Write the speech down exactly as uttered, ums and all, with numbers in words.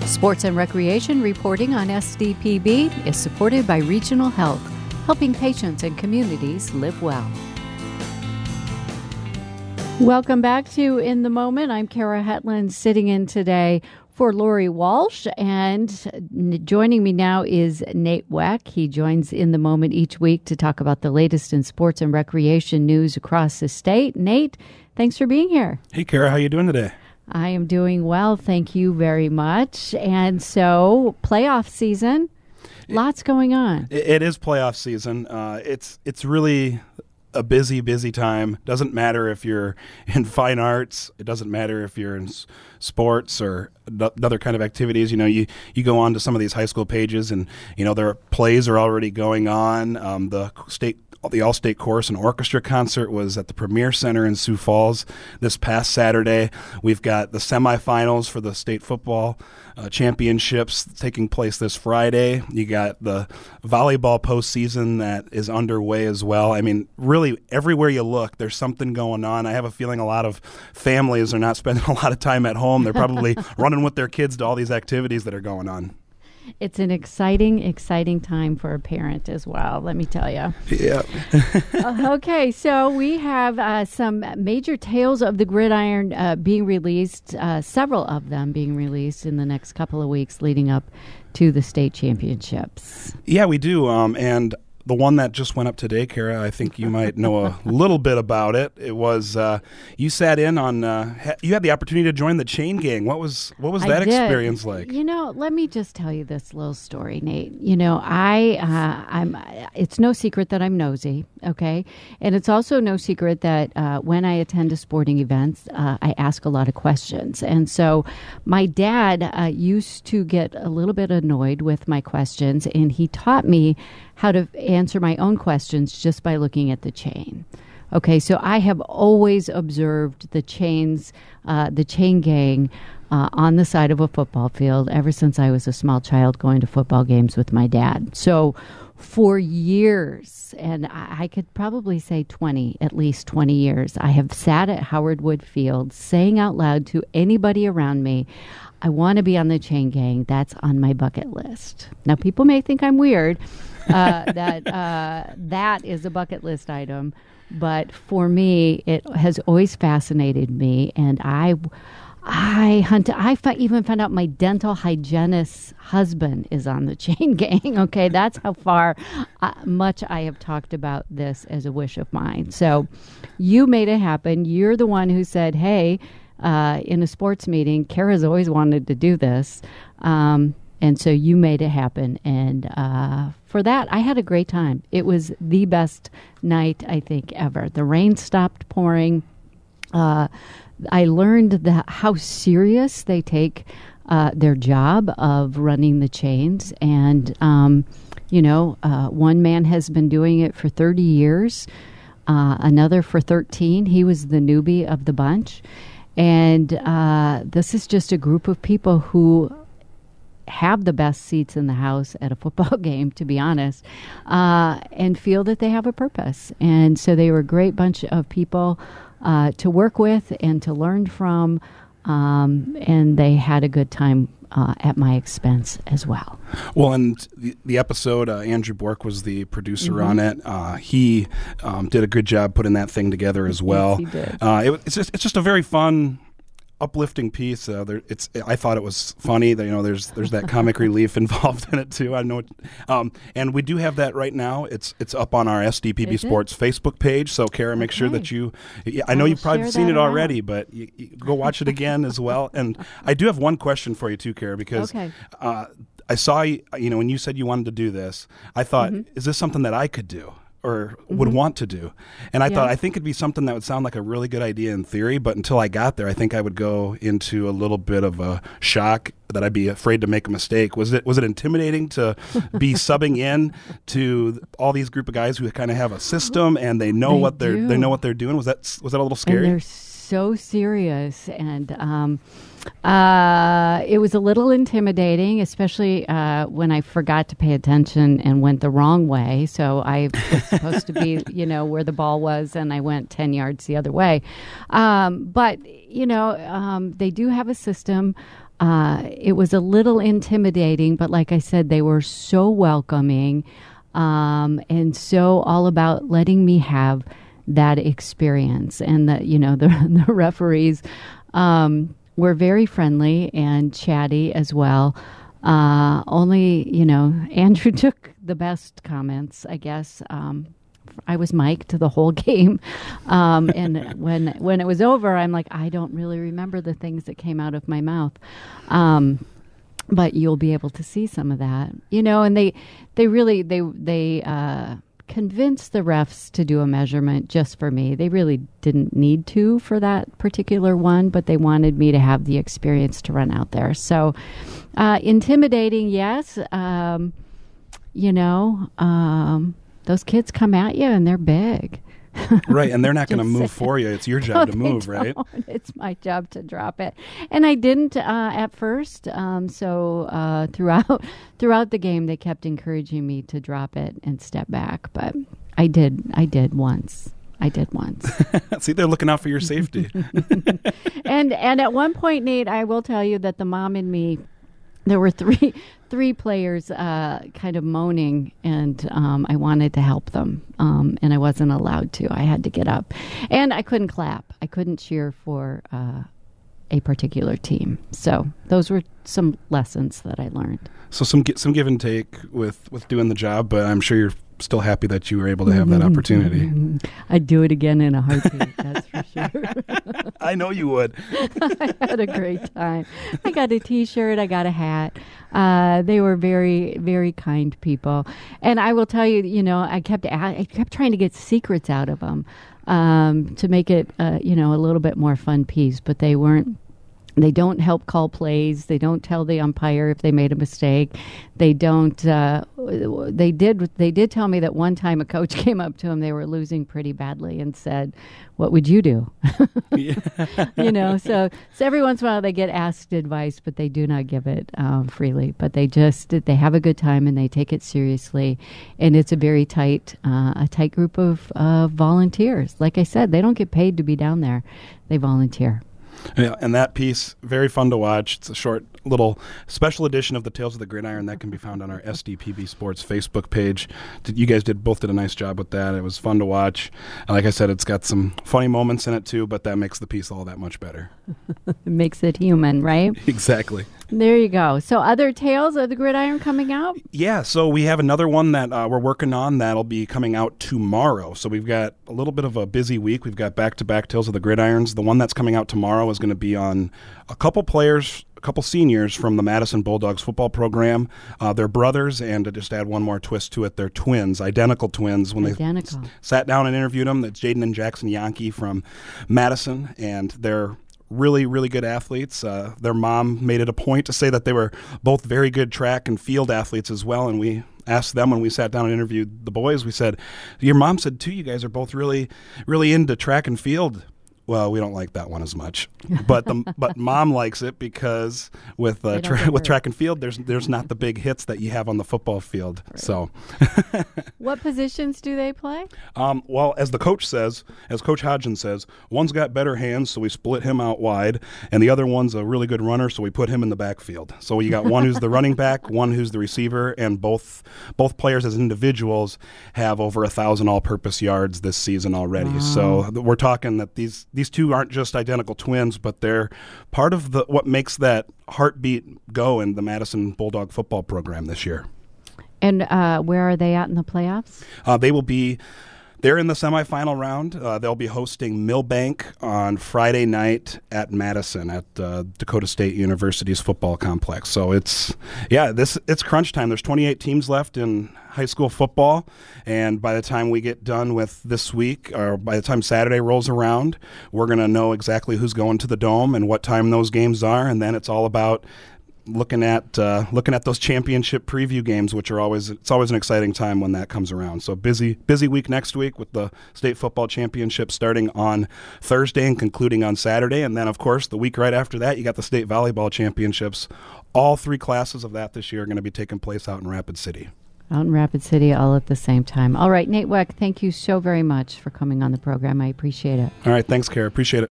Sports and Recreation reporting on S D P B is supported by Regional Health, helping patients and communities live well. Welcome back to In the Moment. I'm Kara Hetland, sitting in today for Lori Walsh, and joining me now is Nate Weck. He joins In the Moment each week to talk about the latest in sports and recreation news across the state. Nate, thanks for being here. Hey, Kara, how you doing today? I am doing well, thank you very much. And so, playoff season, lots going on. It, it is playoff season. Uh, it's it's really a busy, busy time. Doesn't matter if you're in fine arts. It doesn't matter if you're in s- sports or other kind of activities. You know, you, you go on to some of these high school pages, and you know their plays are already going on. Um, the state. The All-State Chorus and Orchestra concert was at the Premier Center in Sioux Falls this past Saturday. We've got the semifinals for the state football uh, championships taking place this Friday. You got the volleyball postseason that is underway as well. I mean, really, everywhere you look, there's something going on. I have a feeling a lot of families are not spending a lot of time at home. They're probably running with their kids to all these activities that are going on. It's an exciting, exciting time for a parent as well, let me tell you. Yeah. uh, okay, so we have uh, some major tales of the gridiron uh, being released, uh, several of them being released in the next couple of weeks leading up to the state championships. Yeah, we do. Um, and the one that just went up today, Kara, I think you might know a little bit about it. It was uh, you sat in on. Uh, ha- you had the opportunity to join the Chain Gang. What was what was that I did. experience like? You know, let me just tell you this little story, Nate. You know, I uh, I'm. It's no secret that I'm nosy. Okay, and it's also no secret that uh, when I attend to sporting events, uh, I ask a lot of questions. And so, my dad uh, used to get a little bit annoyed with my questions, and he taught me how to answer my own questions just by looking at the chain. Okay, so I have always observed the chains, uh, the chain gang uh, on the side of a football field ever since I was a small child going to football games with my dad. So for years, and I, I could probably say twenty, at least twenty years, I have sat at Howard Wood Field saying out loud to anybody around me, I want to be on the chain gang. That's on my bucket list. Now, people may think I'm weird. uh, that uh, that is a bucket list item, but for me, it has always fascinated me, and I, I hunt. I fi- even found out my dental hygienist's husband is on the chain gang. Okay, that's how far uh, much I have talked about this as a wish of mine. So, you made it happen. You're the one who said, "Hey, uh, in a sports meeting, Kara's always wanted to do this." Um, And so you made it happen. And uh, for that, I had a great time. It was the best night, I think, ever. The rain stopped pouring. Uh, I learned that how serious they take uh, their job of running the chains. And, um, you know, uh, one man has been doing it for thirty years, uh, another for thirteen. He was the newbie of the bunch. And uh, this is just a group of people who have the best seats in the house at a football game, to be honest, uh, and feel that they have a purpose. And so they were a great bunch of people uh, to work with and to learn from, um, and they had a good time uh, at my expense as well. Well, and the, the episode, uh, Andrew Bork was the producer Mm-hmm. on it. Uh, he um, did a good job putting that thing together as well. Yes, he did. Uh, it, it's just it's just a very fun, uplifting piece. Uh, there, it's. I thought it was funny that you know there's there's that comic relief involved in it too. I know, it, um, and we do have that right now. It's it's up on our S D P B Is it? Sports Facebook page. So Kara, make sure Okay. that you. Yeah, I know I'll you've probably share seen that it already, around. but you, you go watch it again as well. And I do have one question for you too, Kara, because Okay. uh, I saw you. You know, when you said you wanted to do this, I thought, Mm-hmm. is this something that I could do? Or would want to do. And I Yeah. thought, I think it'd be something that would sound like a really good idea in theory, but until I got there, I think I would go into a little bit of a shock that I'd be afraid to make a mistake. Was it was it intimidating to be subbing in to all these group of guys who kind of have a system and they know They what they're do. they know what they're doing? Was that was that a little And scary? they're so serious. And um, uh, it was a little intimidating, especially uh, when I forgot to pay attention and went the wrong way. So I was supposed to be, you know, where the ball was, and I went ten yards the other way. Um, but, you know, um, they do have a system. uh, it was a little intimidating, but like I said, they were so welcoming um, and so all about letting me have that experience. And the, you know, the, the referees um, were very friendly and chatty as well. Uh, only, you know, Andrew took the best comments, I guess. Um, I was mic'd the whole game. Um, and when when it was over, I'm like, I don't really remember the things that came out of my mouth. Um, but you'll be able to see some of that, you know, and they, they really, they, they, uh, convinced the refs to do a measurement just for me. They really didn't need to for that particular one, but they wanted me to have the experience to run out there. So, uh, intimidating, yes. Um, you know, um, those kids come at you and they're big. Right, and they're not going to move saying. for you. It's your No, job to they move, right? don't. It's my job to drop it, and I didn't uh, at first. Um, so uh, throughout throughout the game, they kept encouraging me to drop it and step back. But I did. I did once. I did once. See, they're looking out for your safety. and and at one point, Nate, I will tell you that the mom in me. There were three three players uh, kind of moaning, and um, I wanted to help them, um, and I wasn't allowed to. I had to get up, and I couldn't clap. I couldn't cheer for uh, a particular team. So those were some lessons that I learned. So some gi- some give and take with, with doing the job, but I'm sure you're still happy that you were able to have that opportunity. I'd do it again in a heartbeat, that's for sure. I know you would. I had a great time. I got a T-shirt. I got a hat. Uh, they were very, very kind people. And I will tell you, you know, I kept I kept trying to get secrets out of them um, to make it, uh, you know, a little bit more fun piece. But they weren't. They don't help call plays. They don't tell the umpire if they made a mistake. They don't. Uh, they did. They did tell me that one time a coach came up to him. They were losing pretty badly and said, "What would you do?" You know. So, so every once in a while they get asked advice, but they do not give it um, freely. But they just they have a good time and they take it seriously. And it's a very tight, uh, a tight group of uh, volunteers. Like I said, they don't get paid to be down there. They volunteer. Yeah, and that piece, very fun to watch. It's a short little special edition of the Tales of the Gridiron that can be found on our S D P B Sports Facebook page. Did, you guys did both did a nice job with that. It was fun to watch. And like I said, it's got some funny moments in it too, but that makes the piece all that much better. It makes it human, right? Exactly. There you go. So other Tales of the Gridiron coming out? Yeah, so we have another one that uh, we're working on that'll be coming out tomorrow. So we've got a little bit of a busy week. We've got back-to-back Tales of the Gridirons. The one that's coming out tomorrow is going to be on a couple players, a couple seniors from the Madison Bulldogs football program. Uh, they're brothers, and to just add one more twist to it, they're twins, identical twins. When Identical. they s- sat down and interviewed them, that's Jaden and Jackson Yankee from Madison, and they're really, really good athletes. Uh, their mom made it a point to say that they were both very good track and field athletes as well, and we asked them when we sat down and interviewed the boys, we said, your mom said, too, you guys are both really, really into track and field. Well, we don't like that one as much, but the but mom likes it because with uh, tra- with track and field, there's there's not the big hits that you have on the football field. Right. So, what positions do they play? Um, well, as the coach says, as Coach Hodgins says, one's got better hands, so we split him out wide, and the other one's a really good runner, so we put him in the backfield. So you got one who's the running back, one who's the receiver, and both both players as individuals have over a thousand all-purpose yards this season already. Wow. So we're talking that these. These two aren't just identical twins, but they're part of the what makes that heartbeat go in the Madison Bulldog football program this year. And uh, where are they at in the playoffs? Uh, they will be they're in the semifinal round. Uh, they'll be hosting Millbank on Friday night at Madison at uh, Dakota State University's football complex. So it's yeah, this it's crunch time. There's twenty-eight teams left in high school football, and by the time we get done with this week, or by the time Saturday rolls around, we're going to know exactly who's going to the Dome and what time those games are, and then it's all about looking at uh, looking at those championship preview games, which are always it's always an exciting time when that comes around. So busy busy week next week with the state football championship starting on Thursday and concluding on Saturday, and then of course the week right after that you got the state volleyball championships. All three classes of that this year are going to be taking place out in Rapid City. Out in Rapid City all at the same time. All right, Nate Weck, thank you so very much for coming on the program. I appreciate it. All right, thanks, Kara. Appreciate it.